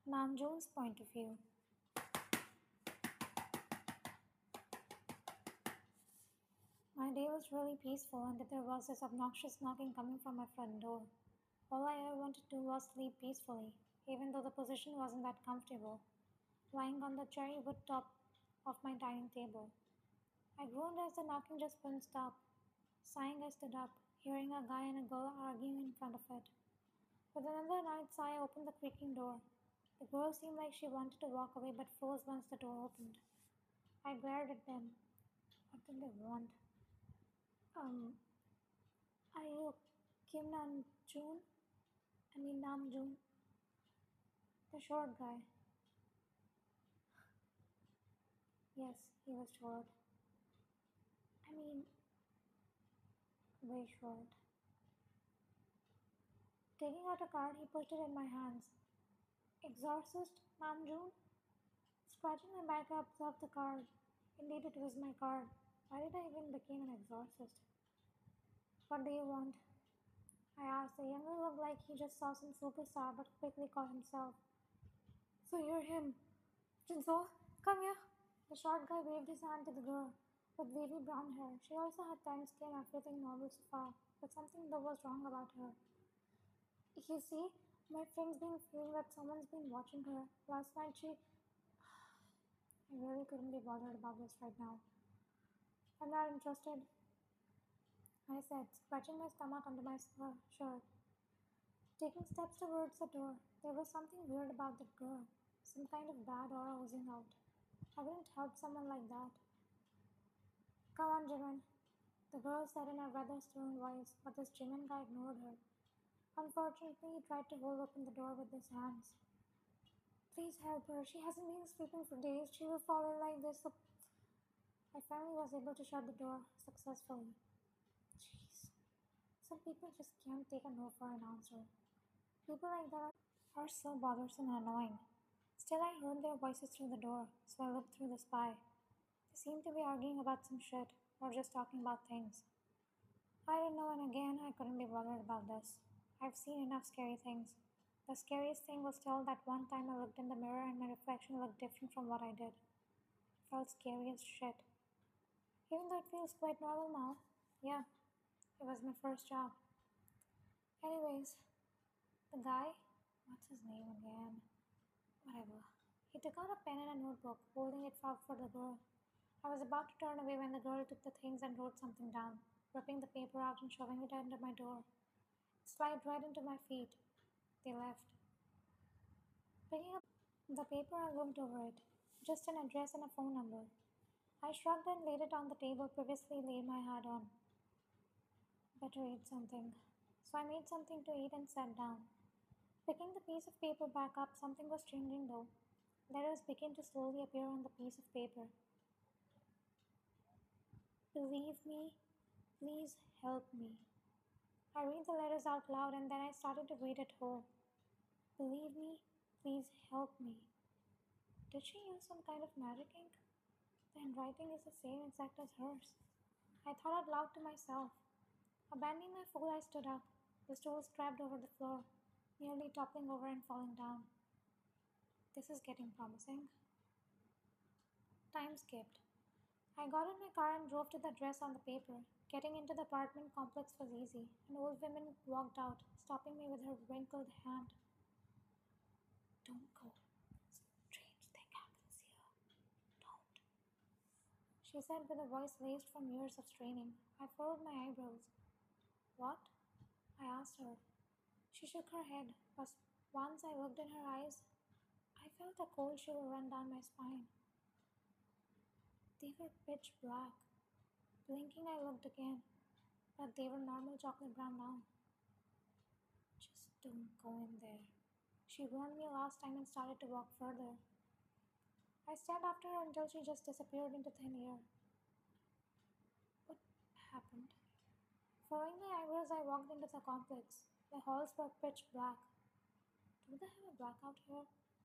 Namjoon's point of view. My day was really peaceful until there was this obnoxious knocking coming from my front door. All I ever wanted to do was sleep peacefully, even though the position wasn't that comfortable, lying on the cherry wood top of my dining table. I groaned as the knocking just wouldn't stop. Sighing, I stood up, hearing a guy and a girl arguing in front of it. With another night's sigh, I opened the creaking door. The girl seemed like she wanted to walk away but froze once the door opened. I glared at them. What did they want? Um, are you Kim Nam Joon? Nam Joon, the short guy. Yes, he was short. I mean, way short. Taking out a card, he pushed it in my hands. Exorcist, Nam Joon? Scratching my back, I observed the card. Indeed, it was my card. Why did I even become an exorcist? What do you want? I asked. The younger looked like he just saw some superstar but quickly caught himself. So you're him. Jinso, come here. The short guy waved his hand to the girl with wavy brown hair. She also had tan skin, everything normal so far, but something though was wrong about her. You see, my friend's been feeling that someone's been watching her. Last night I really couldn't be bothered about this right now. I'm not interested, I said, scratching my stomach under my shirt. Taking steps towards the door, there was something weird about that girl. Some kind of bad aura oozing out. I wouldn't help someone like that. Come on, Jimin, the girl said in a rather stern voice, but this Jimin guy ignored her. Unfortunately, he tried to hold open the door with his hands. Please help her. She hasn't been sleeping for days. She will fall in like this. I finally was able to shut the door successfully. Jeez. Some people just can't take a no for an answer. People like that are so bothersome and annoying. Still, I heard their voices through the door, so I looked through the spy. They seemed to be arguing about some shit, or just talking about things. I don't know, and again, I couldn't be bothered about this. I've seen enough scary things. The scariest thing was still that one time I looked in the mirror and my reflection looked different from what I did. It felt scary as shit. Even though it feels quite normal now. Yeah, it was my first job. Anyways, the guy, what's his name again? Whatever. He took out a pen and a notebook, holding it out for the girl. I was about to turn away when the girl took the things and wrote something down, ripping the paper out and shoving it under my door. It slid right into my feet. They left. Picking up the paper, I looked over it. Just an address and a phone number. I shrugged and laid it on the table previously laid my hat on. Better eat something. So I made something to eat and sat down. Picking the piece of paper back up, something was changing though. Letters began to slowly appear on the piece of paper. Believe me, please help me. I read the letters out loud and then I started to read it whole. Believe me, please help me. Did she use some kind of magic ink? The handwriting is the same exact as hers. I thought out loud to myself. Abandoning my fool, I stood up. The stool scrapped over the floor, nearly toppling over and falling down. This is getting promising. Time skipped. I got in my car and drove to the address on the paper. Getting into the apartment complex was easy. An old woman walked out, stopping me with her wrinkled hand. Don't go. Strange thing happens here. Don't. She said with a voice laced from years of training. I furrowed my eyebrows. What? I asked her. She shook her head, but once I looked in her eyes, I felt a cold shiver run down my spine. They were pitch black. Blinking, I looked again, but they were normal chocolate brown now. Just don't go in there. She warned me last time and started to walk further. I stared after her until she just disappeared into thin air. What happened? Following my eyebrows, I walked into the complex. The halls were pitch black. Do they have a blackout here?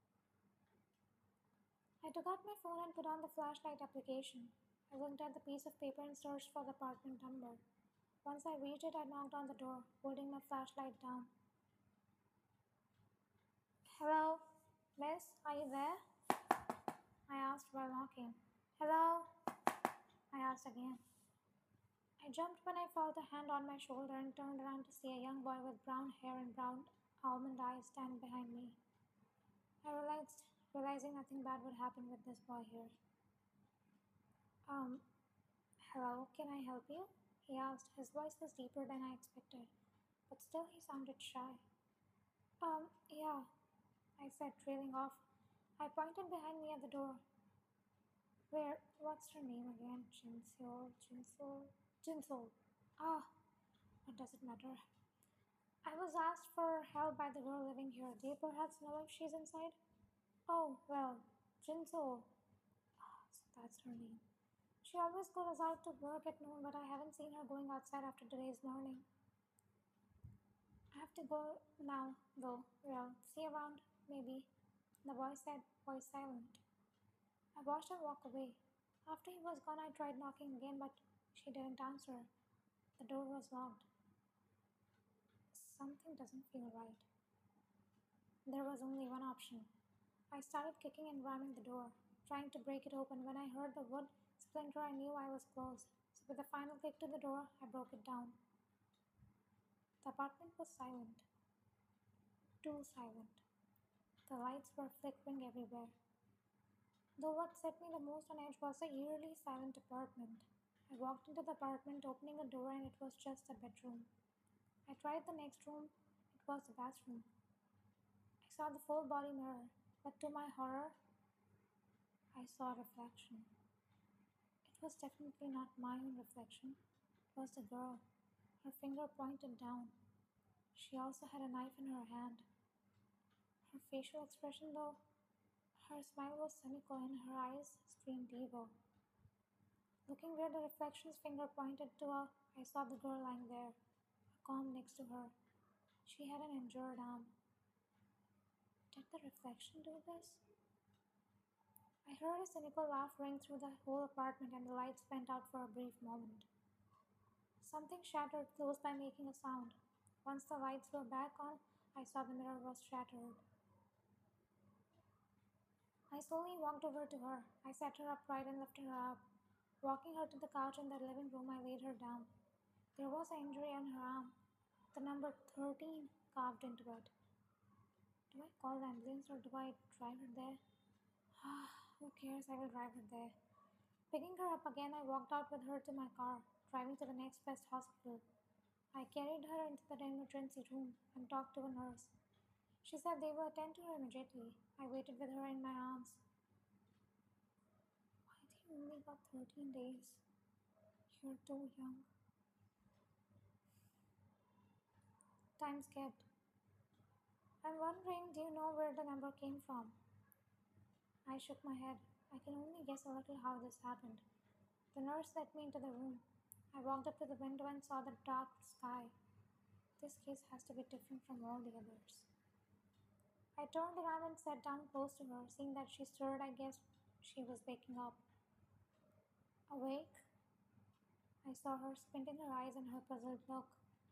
I took out my phone and put on the flashlight application. I looked at the piece of paper and searched for the apartment number. Once I reached it, I knocked on the door, holding my flashlight down. Hello, miss? Are you there? I asked while knocking. Hello? I asked again. I jumped when I felt a hand on my shoulder and turned around to see a young boy with brown hair and brown almond eyes stand behind me. I relaxed, realizing nothing bad would happen with this boy here. Um, hello, can I help you? He asked. His voice was deeper than I expected, but still he sounded shy. Yeah, I said, trailing off. I pointed behind me at the door. What's her name again? Jinsol. Ah, what does it matter? I was asked for help by the girl living here. Do you perhaps know if she's inside? Oh, well, Jinsol. Ah, so that's her name. She always goes out to work at noon, but I haven't seen her going outside after today's morning. I have to go now, though. Well, see you around, maybe. The boy said, voice silent. I watched him walk away. After he was gone, I tried knocking again, but she didn't answer. The door was locked. Something doesn't feel right. There was only one option. I started kicking and ramming the door, trying to break it open. When I heard the wood splinter, I knew I was close. So, with a final kick to the door, I broke it down. The apartment was silent. Too silent. The lights were flickering everywhere. Though what set me the most on edge was the eerily silent apartment. I walked into the apartment, opening a door, and it was just a bedroom. I tried the next room. It was the bathroom. I saw the full body mirror, but to my horror, I saw a reflection. It was definitely not my own reflection. It was the girl. Her finger pointed down. She also had a knife in her hand. Her facial expression, though, her smile was cynical and her eyes screamed evil. Looking where the reflection's finger pointed to, I saw the girl lying there, a comb next to her. She had an injured arm. Did the reflection do this? I heard a cynical laugh ring through the whole apartment and the lights went out for a brief moment. Something shattered close by making a sound. Once the lights were back on, I saw the mirror was shattered. I slowly walked over to her. I sat her upright and lifted her up. Walking her to the couch in the living room, I laid her down. There was an injury on her arm, the number 13 carved into it. Do I call the ambulance or do I drive her there? Who cares? I will drive her there. Picking her up again, I walked out with her to my car, driving to the next best hospital. I carried her into the emergency room and talked to a nurse. She said they will attend to her immediately. I waited with her in my arms. Why do you only got 13 days? You're too young. Time skipped. I'm wondering, do you know where the number came from? I shook my head. I can only guess a little how this happened. The nurse led me into the room. I walked up to the window and saw the dark sky. This case has to be different from all the others. I turned around and sat down close to her. Seeing that she stirred, I guessed she was waking up. Awake? I saw her squinting her eyes and her puzzled look.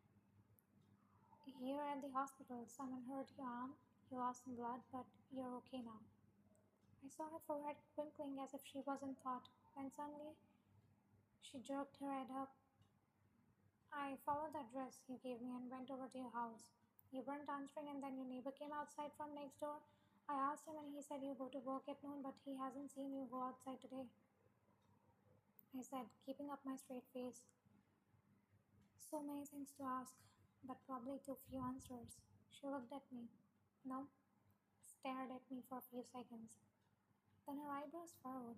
Here at the hospital, someone hurt your arm. You lost some blood, but you're okay now. I saw her forehead twinkling as if she was in thought. Then suddenly, she jerked her head up. I followed the address you gave me and went over to your house. You weren't answering, and then your neighbor came outside from next door. I asked him, and he said you go to work at noon, but he hasn't seen you go outside today. I said, keeping up my straight face. So many things to ask, but probably too few answers. She looked at me. No, stared at me for a few seconds. Then her eyebrows furrowed.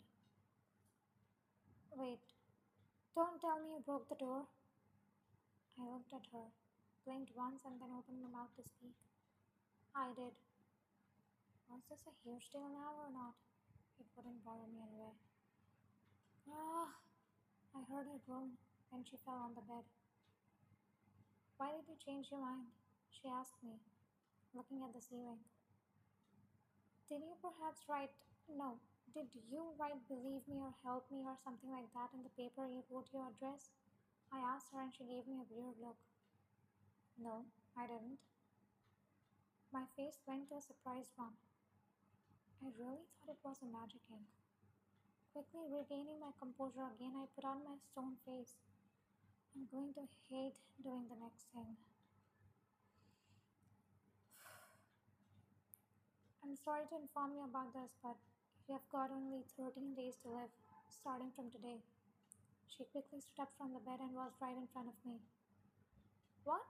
Wait, don't tell me you broke the door. I looked at her, blinked once, and then opened my mouth to speak. I did. Was this a huge deal now or not? It wouldn't bother me anyway. Ah, I heard her groan, and she fell on the bed. Why did you change your mind? She asked me, looking at the ceiling. Did you perhaps write, no, did you write believe me or help me or something like that in the paper you wrote your address? I asked her and she gave me a weird look. No, I didn't. My face went to a surprised one. I really thought it was a magic ink. Quickly regaining my composure again, I put on my stone face. I'm going to hate doing the next thing. I'm sorry to inform you about this, but you have got only 13 days to live, starting from today. She quickly stood up from the bed and was right in front of me. What?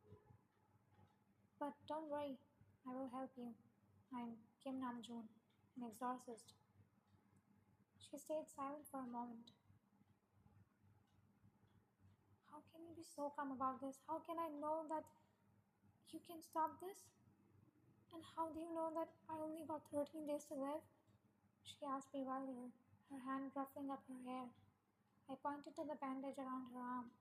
But don't worry, I will help you. I'm Kim Namjoon, an exorcist. She stayed silent for a moment. How can you be so calm about this? How can I know that you can stop this? And how do you know that I only got 13 days to live? She asked me wildly, her hand ruffling up her hair. I pointed to the bandage around her arm.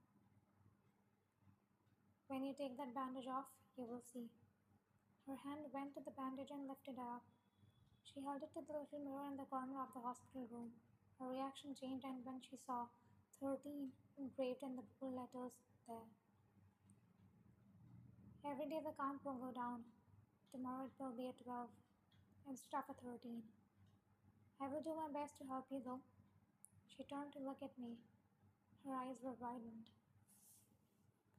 When you take that bandage off, you will see. Her hand went to the bandage and lifted it up. She held it to the little mirror in the corner of the hospital room. Her reaction changed, and when she saw 13 engraved in the bold letters there. Every day the count will go down. Tomorrow it will be a 12 instead of a 13. I will do my best to help you though. She turned to look at me. Her eyes were widened.